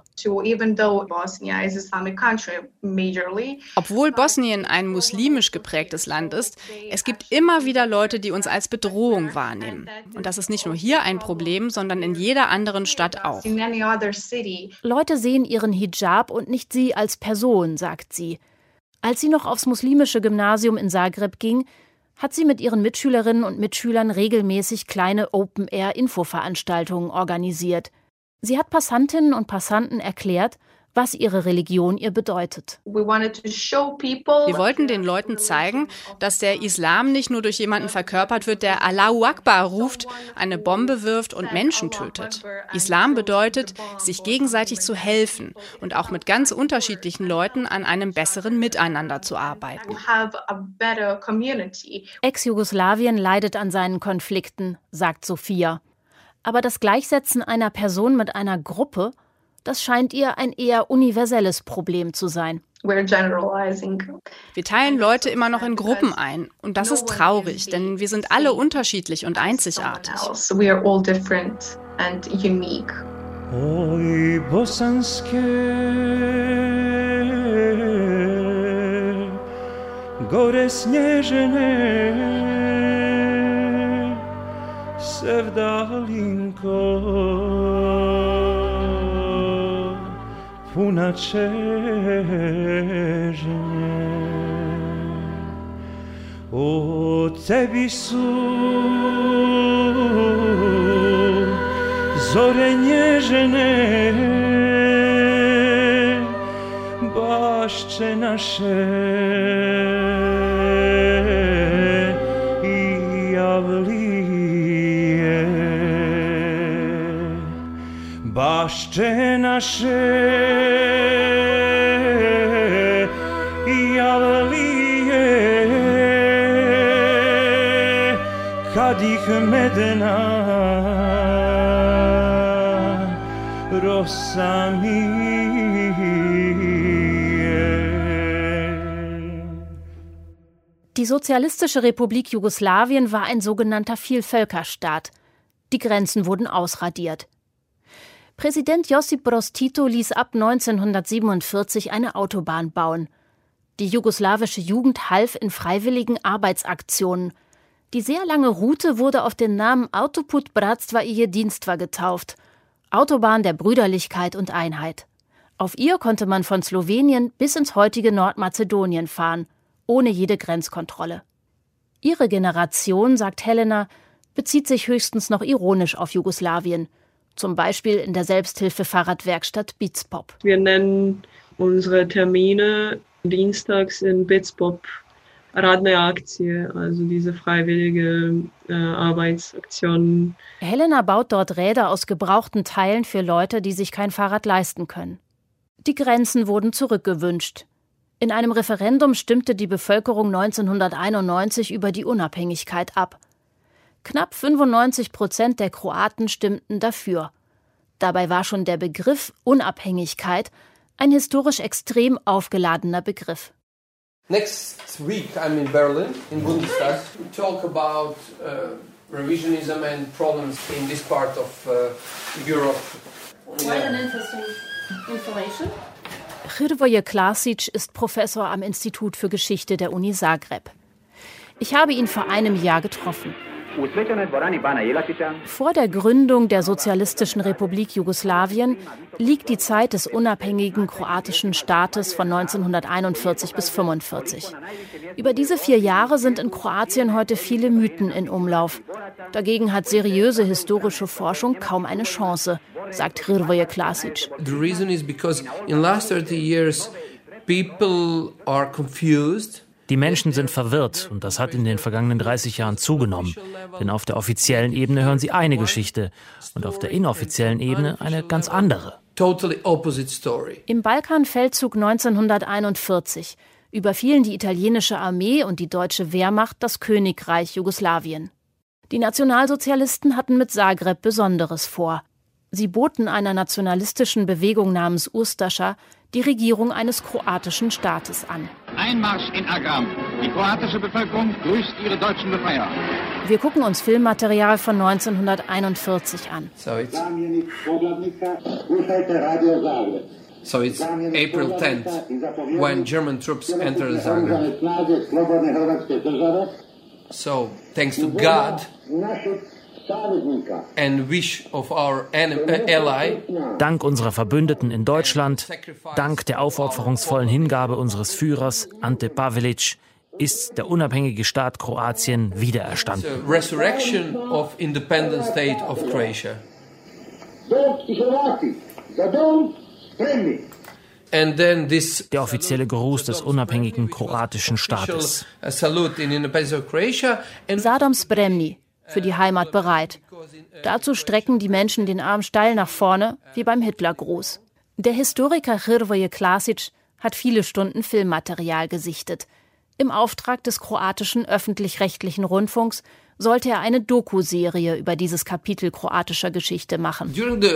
Obwohl Bosnien ein muslimisch geprägtes Land ist, es gibt immer wieder Leute, die uns als Bedrohung wahrnehmen. Und das ist nicht nur hier ein Problem, sondern in jeder anderen Stadt auch. Leute sehen ihren Hijab und nicht sie als Person, sagt sie. Als sie noch aufs muslimische Gymnasium in Zagreb ging, hat sie mit ihren Mitschülerinnen und Mitschülern regelmäßig kleine Open-Air-Infoveranstaltungen organisiert. Sie hat Passantinnen und Passanten erklärt, was ihre Religion ihr bedeutet. Wir wollten den Leuten zeigen, dass der Islam nicht nur durch jemanden verkörpert wird, der Allahu Akbar ruft, eine Bombe wirft und Menschen tötet. Islam bedeutet, sich gegenseitig zu helfen und auch mit ganz unterschiedlichen Leuten an einem besseren Miteinander zu arbeiten. Ex-Jugoslawien leidet an seinen Konflikten, sagt Sophia. Aber das Gleichsetzen einer Person mit einer Gruppe, das scheint ihr ein eher universelles Problem zu sein. Wir teilen Leute immer noch in Gruppen ein. Und das ist traurig, denn wir sind alle unterschiedlich und einzigartig. Oj bosanske gore snježene sevdalinko puna čežnje o tebi su zore nježene bašče naše i javlije bašče naše i javlije kad ih medena rosa Die Sozialistische Republik Jugoslawien war ein sogenannter Vielvölkerstaat. Die Grenzen wurden ausradiert. Präsident Josip Broz Tito ließ ab 1947 eine Autobahn bauen. Die jugoslawische Jugend half in freiwilligen Arbeitsaktionen. Die sehr lange Route wurde auf den Namen Autoput Bratstva i Jedinstva getauft. Autobahn der Brüderlichkeit und Einheit. Auf ihr konnte man von Slowenien bis ins heutige Nordmazedonien fahren, ohne jede Grenzkontrolle. Ihre Generation, sagt Helena, bezieht sich höchstens noch ironisch auf Jugoslawien. Zum Beispiel in der Selbsthilfe-Fahrradwerkstatt Bitspop. Wir nennen unsere Termine dienstags in Bitspop Radne Aktie, also diese freiwillige Arbeitsaktion. Helena baut dort Räder aus gebrauchten Teilen für Leute, die sich kein Fahrrad leisten können. Die Grenzen wurden zurückgewünscht. In einem Referendum stimmte die Bevölkerung 1991 über die Unabhängigkeit ab. Knapp 95% der Kroaten stimmten dafür. Dabei war schon der Begriff Unabhängigkeit ein historisch extrem aufgeladener Begriff. Next week I'm in Berlin, in Bundestag, to talk about revisionism and problems in this part of Europe. Quite an interesting information. Hrvoje Klasić ist Professor am Institut für Geschichte der Uni Zagreb. Ich habe ihn vor einem Jahr getroffen. Vor der Gründung der Sozialistischen Republik Jugoslawien liegt die Zeit des unabhängigen kroatischen Staates von 1941 bis 1945. Über diese 4 Jahre sind in Kroatien heute viele Mythen in Umlauf. Dagegen hat seriöse historische Forschung kaum eine Chance, sagt Hrvoje Klasić. The reason is because in last 30 years people are confused. Die Menschen sind verwirrt und das hat in den vergangenen 30 Jahren zugenommen. Denn auf der offiziellen Ebene hören sie eine Geschichte und auf der inoffiziellen Ebene eine ganz andere. Totally opposite story. Im Balkanfeldzug 1941 überfielen die italienische Armee und die deutsche Wehrmacht das Königreich Jugoslawien. Die Nationalsozialisten hatten mit Zagreb Besonderes vor. Sie boten einer nationalistischen Bewegung namens Ustaša die Regierung eines kroatischen Staates an. Einmarsch in Agram. Die kroatische Bevölkerung grüßt ihre deutschen Befreier. Wir gucken uns Filmmaterial von 1941 an. So it's April 10th, when German troops entered Zagreb. So, thanks to God and wish of our ally. Dank unserer Verbündeten in Deutschland, dank der aufopferungsvollen Hingabe unseres Führers Ante Pavelić, ist der unabhängige Staat Kroatien wiedererstanden. Resurrection of independent state of Croatia. And then this der offizielle Gruß des unabhängigen kroatischen Staates. A salute in independence of Croatia and Sadom Spremni, für die Heimat bereit. Dazu strecken die Menschen den Arm steil nach vorne, wie beim Hitlergruß. Der Historiker Hrvoje Klasić hat viele Stunden Filmmaterial gesichtet. Im Auftrag des kroatischen öffentlich-rechtlichen Rundfunks sollte er eine Doku-Serie über dieses Kapitel kroatischer Geschichte machen.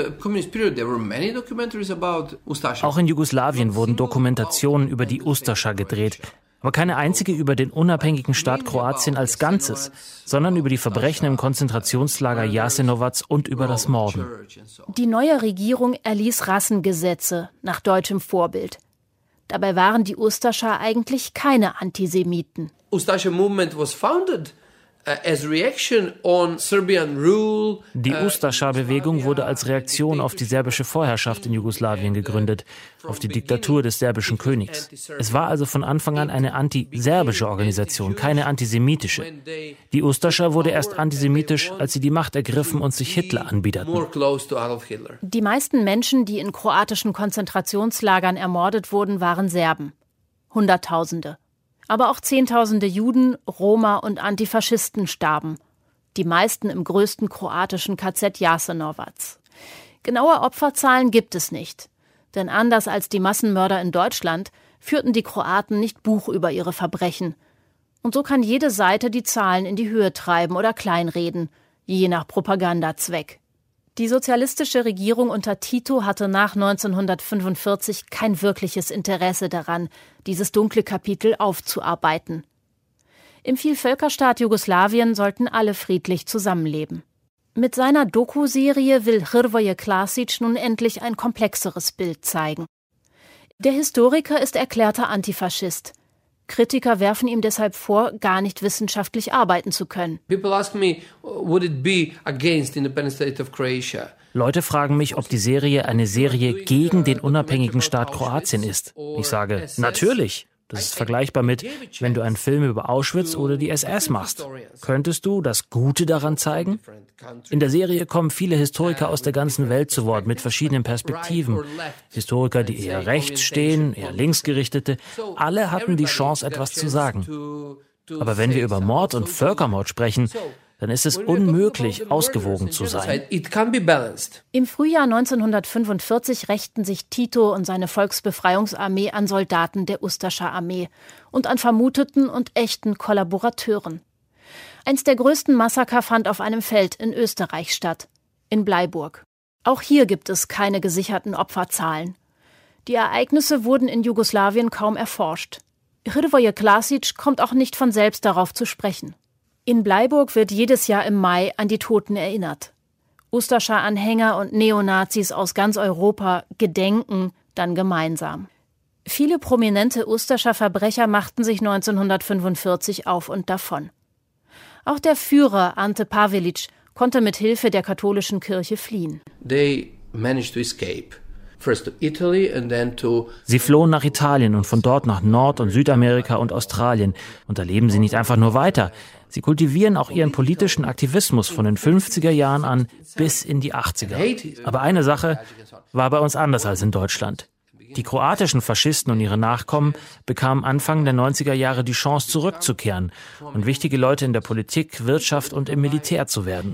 Auch in Jugoslawien wurden Dokumentationen über die Ustaša gedreht, aber keine einzige über den unabhängigen Staat Kroatien als Ganzes, sondern über die Verbrechen im Konzentrationslager Jasenovac und über das Morden. Die neue Regierung erließ Rassengesetze nach deutschem Vorbild. Dabei waren die Ustaša eigentlich keine Antisemiten. Ustaša movement was founded as reaction on Serbian rule. Die Ustaša-Bewegung wurde als Reaktion auf die serbische Vorherrschaft in Jugoslawien gegründet, auf die Diktatur des serbischen Königs. Es war also von Anfang an eine antiserbische Organisation, keine antisemitische. Die Ustaša wurde erst antisemitisch, als sie die Macht ergriffen und sich Hitler anbiederten. Die meisten Menschen, die in kroatischen Konzentrationslagern ermordet wurden, waren Serben. Hunderttausende. Aber auch Zehntausende Juden, Roma und Antifaschisten starben. Die meisten im größten kroatischen KZ Jasenovac. Genaue Opferzahlen gibt es nicht. Denn anders als die Massenmörder in Deutschland führten die Kroaten nicht Buch über ihre Verbrechen. Und so kann jede Seite die Zahlen in die Höhe treiben oder kleinreden, je nach Propagandazweck. Die sozialistische Regierung unter Tito hatte nach 1945 kein wirkliches Interesse daran, dieses dunkle Kapitel aufzuarbeiten. Im Vielvölkerstaat Jugoslawien sollten alle friedlich zusammenleben. Mit seiner Doku-Serie will Hrvoje Klasić nun endlich ein komplexeres Bild zeigen. Der Historiker ist erklärter Antifaschist. Kritiker werfen ihm deshalb vor, gar nicht wissenschaftlich arbeiten zu können. Leute fragen mich, ob die Serie eine Serie gegen den unabhängigen Staat Kroatien ist. Ich sage, natürlich. Das ist vergleichbar mit, wenn du einen Film über Auschwitz oder die SS machst. Könntest du das Gute daran zeigen? In der Serie kommen viele Historiker aus der ganzen Welt zu Wort mit verschiedenen Perspektiven. Historiker, die eher rechts stehen, eher linksgerichtete. Alle hatten die Chance, etwas zu sagen. Aber wenn wir über Mord und Völkermord sprechen, dann ist es unmöglich, ausgewogen zu sein. Im Frühjahr 1945 rächten sich Tito und seine Volksbefreiungsarmee an Soldaten der Ustascher Armee und an vermuteten und echten Kollaborateuren. Eins der größten Massaker fand auf einem Feld in Österreich statt, in Bleiburg. Auch hier gibt es keine gesicherten Opferzahlen. Die Ereignisse wurden in Jugoslawien kaum erforscht. Hrvoje Klasić kommt auch nicht von selbst darauf zu sprechen. In Bleiburg wird jedes Jahr im Mai an die Toten erinnert. Ustascher Anhänger und Neonazis aus ganz Europa gedenken dann gemeinsam. Viele prominente Ustascher Verbrecher machten sich 1945 auf und davon. Auch der Führer Ante Pavelić konnte mit Hilfe der katholischen Kirche fliehen. They managed to escape. First to Italy and then to... Sie flohen nach Italien und von dort nach Nord- und Südamerika und Australien. Und da leben sie nicht einfach nur weiter. Sie kultivieren auch ihren politischen Aktivismus von den 50er Jahren an bis in die 80er. Aber eine Sache war bei uns anders als in Deutschland. Die kroatischen Faschisten und ihre Nachkommen bekamen Anfang der 90er Jahre die Chance, zurückzukehren und wichtige Leute in der Politik, Wirtschaft und im Militär zu werden.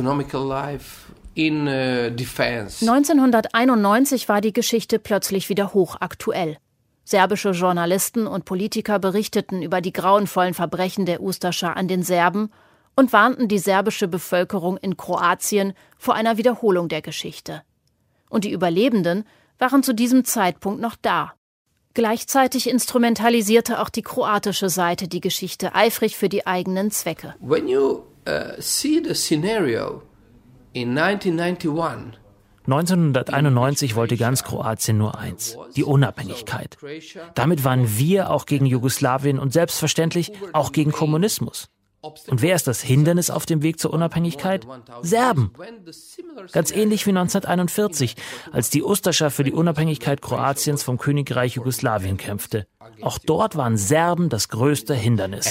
1991 war die Geschichte plötzlich wieder hochaktuell. Serbische Journalisten und Politiker berichteten über die grauenvollen Verbrechen der Ustascher an den Serben und warnten die serbische Bevölkerung in Kroatien vor einer Wiederholung der Geschichte. Und die Überlebenden waren zu diesem Zeitpunkt noch da. Gleichzeitig instrumentalisierte auch die kroatische Seite die Geschichte eifrig für die eigenen Zwecke. When you see the scenario in 1991, 1991 wollte ganz Kroatien nur eins: die Unabhängigkeit. Damit waren wir auch gegen Jugoslawien und selbstverständlich auch gegen Kommunismus. Und wer ist das Hindernis auf dem Weg zur Unabhängigkeit? Serben. Ganz ähnlich wie 1941, als die Ustascher für die Unabhängigkeit Kroatiens vom Königreich Jugoslawien kämpfte. Auch dort waren Serben das größte Hindernis.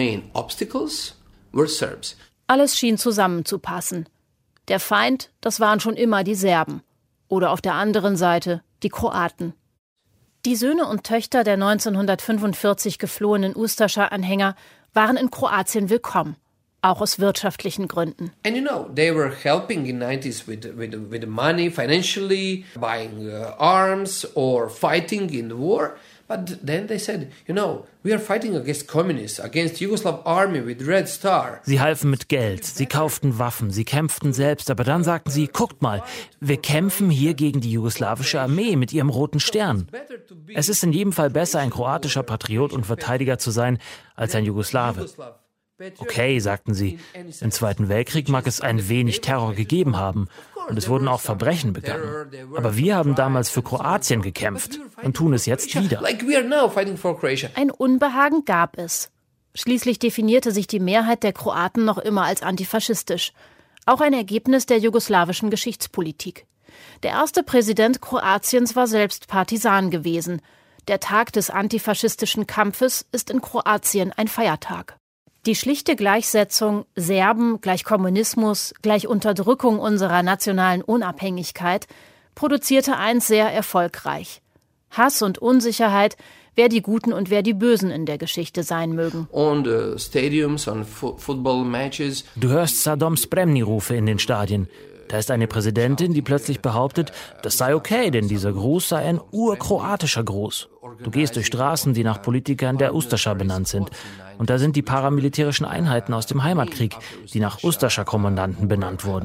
Alles schien zusammenzupassen. Der Feind, das waren schon immer die Serben. Oder auf der anderen Seite die Kroaten. Die Söhne und Töchter der 1945 geflohenen Ustascher Anhänger waren in Kroatien willkommen, auch aus wirtschaftlichen Gründen. And you know, they were helping in 90s with money, financially, buying arms or fighting in the war. But then they said, you know, we are fighting against communists, against Yugoslav army with Red Star. Sie halfen mit Geld, sie kauften Waffen, sie kämpften selbst, aber dann sagten sie, guckt mal, wir kämpfen hier gegen die jugoslawische Armee mit ihrem roten Stern. Es ist in jedem Fall besser, ein kroatischer Patriot und Verteidiger zu sein, als ein Jugoslawe. Okay, sagten sie, im Zweiten Weltkrieg mag es ein wenig Terror gegeben haben und es wurden auch Verbrechen begangen. Aber wir haben damals für Kroatien gekämpft und tun es jetzt wieder. Ein Unbehagen gab es. Schließlich definierte sich die Mehrheit der Kroaten noch immer als antifaschistisch. Auch ein Ergebnis der jugoslawischen Geschichtspolitik. Der erste Präsident Kroatiens war selbst Partisan gewesen. Der Tag des antifaschistischen Kampfes ist in Kroatien ein Feiertag. Die schlichte Gleichsetzung Serben gleich Kommunismus gleich Unterdrückung unserer nationalen Unabhängigkeit produzierte eins sehr erfolgreich: Hass und Unsicherheit, wer die Guten und wer die Bösen in der Geschichte sein mögen. Du hörst Saddam Spremni-Rufe in den Stadien. Da ist eine Präsidentin, die plötzlich behauptet, das sei okay, denn dieser Gruß sei ein urkroatischer Gruß. Du gehst durch Straßen, die nach Politikern der Ustascher benannt sind. Und da sind die paramilitärischen Einheiten aus dem Heimatkrieg, die nach Ustascher-Kommandanten benannt wurden.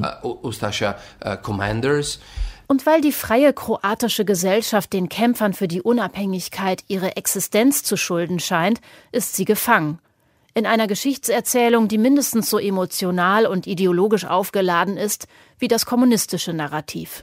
Und weil die freie kroatische Gesellschaft den Kämpfern für die Unabhängigkeit ihre Existenz zu schulden scheint, ist sie gefangen. In einer Geschichtserzählung, die mindestens so emotional und ideologisch aufgeladen ist wie das kommunistische Narrativ.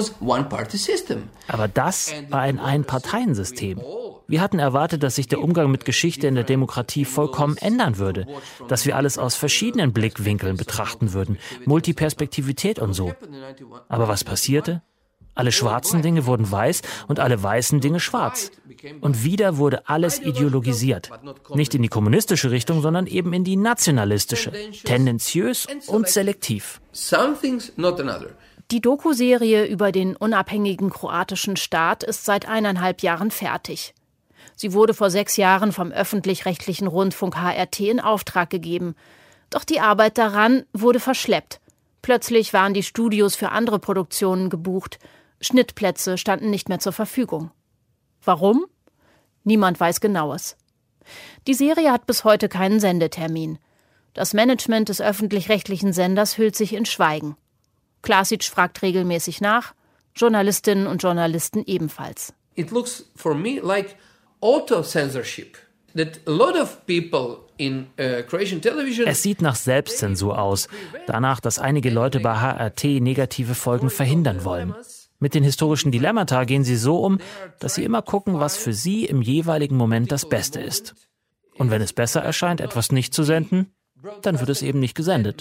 Aber das war ein Einparteiensystem. Wir hatten erwartet, dass sich der Umgang mit Geschichte in der Demokratie vollkommen ändern würde, dass wir alles aus verschiedenen Blickwinkeln betrachten würden, Multiperspektivität und so. Aber was passierte? Alle schwarzen Dinge wurden weiß und alle weißen Dinge schwarz. Und wieder wurde alles ideologisiert. Nicht in die kommunistische Richtung, sondern eben in die nationalistische. Tendenziös und selektiv. Die Doku-Serie über den unabhängigen kroatischen Staat ist seit 1,5 Jahren fertig. Sie wurde vor 6 Jahren vom öffentlich-rechtlichen Rundfunk HRT in Auftrag gegeben. Doch die Arbeit daran wurde verschleppt. Plötzlich waren die Studios für andere Produktionen gebucht. Schnittplätze standen nicht mehr zur Verfügung. Warum? Niemand weiß Genaues. Die Serie hat bis heute keinen Sendetermin. Das Management des öffentlich-rechtlichen Senders hüllt sich in Schweigen. Klasic fragt regelmäßig nach, Journalistinnen und Journalisten ebenfalls. It looks for me like auto-censorship. That a lot of people in Croatian television. Es sieht nach Selbstzensur aus. Danach, dass einige Leute bei HRT negative Folgen verhindern wollen. Mit den historischen Dilemmata gehen sie so um, dass sie immer gucken, was für sie im jeweiligen Moment das Beste ist. Und wenn es besser erscheint, etwas nicht zu senden, dann wird es eben nicht gesendet.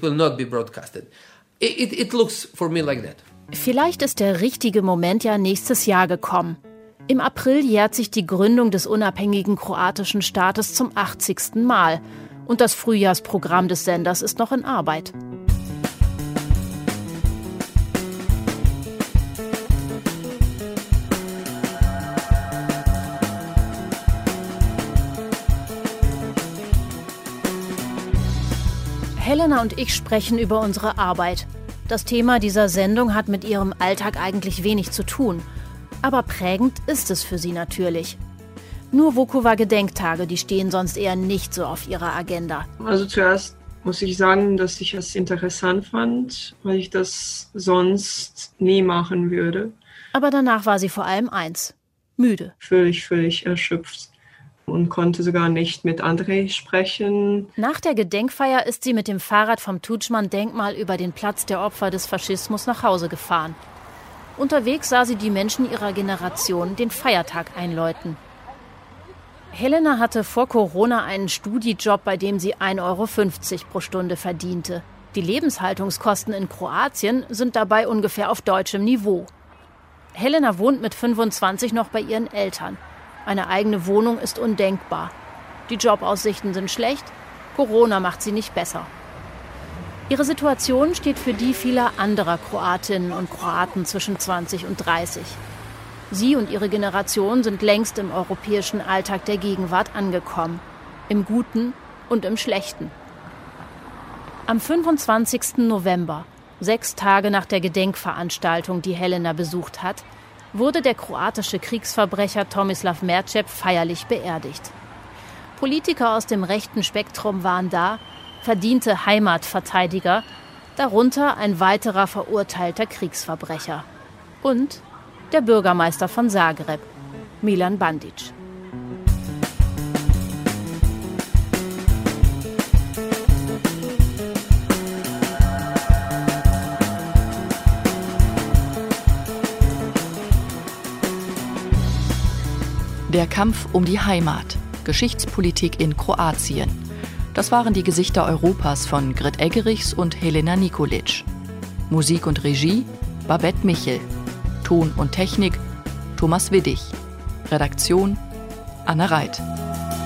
Vielleicht ist der richtige Moment ja nächstes Jahr gekommen. Im April jährt sich die Gründung des unabhängigen kroatischen Staates zum 80. Mal. Und das Frühjahrsprogramm des Senders ist noch in Arbeit. Helena und ich sprechen über unsere Arbeit. Das Thema dieser Sendung hat mit ihrem Alltag eigentlich wenig zu tun. Aber prägend ist es für sie natürlich. Nur Vukovar-Gedenktage, die stehen sonst eher nicht so auf ihrer Agenda. Also zuerst muss ich sagen, dass ich es interessant fand, weil ich das sonst nie machen würde. Aber danach war sie vor allem eins: müde. Völlig erschöpft. Und konnte sogar nicht mit André sprechen. Nach der Gedenkfeier ist sie mit dem Fahrrad vom Tudjman-Denkmal über den Platz der Opfer des Faschismus nach Hause gefahren. Unterwegs sah sie die Menschen ihrer Generation den Feiertag einläuten. Helena hatte vor Corona einen Studijob, bei dem sie 1,50 € pro Stunde verdiente. Die Lebenshaltungskosten in Kroatien sind dabei ungefähr auf deutschem Niveau. Helena wohnt mit 25 noch bei ihren Eltern. Eine eigene Wohnung ist undenkbar. Die Jobaussichten sind schlecht, Corona macht sie nicht besser. Ihre Situation steht für die vieler anderer Kroatinnen und Kroaten zwischen 20 und 30. Sie und ihre Generation sind längst im europäischen Alltag der Gegenwart angekommen. Im Guten und im Schlechten. Am 25. November, 6 Tage nach der Gedenkveranstaltung, die Helena besucht hat, wurde der kroatische Kriegsverbrecher Tomislav Merčep feierlich beerdigt. Politiker aus dem rechten Spektrum waren da, verdiente Heimatverteidiger, darunter ein weiterer verurteilter Kriegsverbrecher. Und der Bürgermeister von Zagreb, Milan Bandic. Der Kampf um die Heimat. Geschichtspolitik in Kroatien. Das waren die Gesichter Europas von Grit Eggerichs und Helena Nikolic. Musik und Regie Babette Michel. Ton und Technik Thomas Widdig. Redaktion Anna Reit.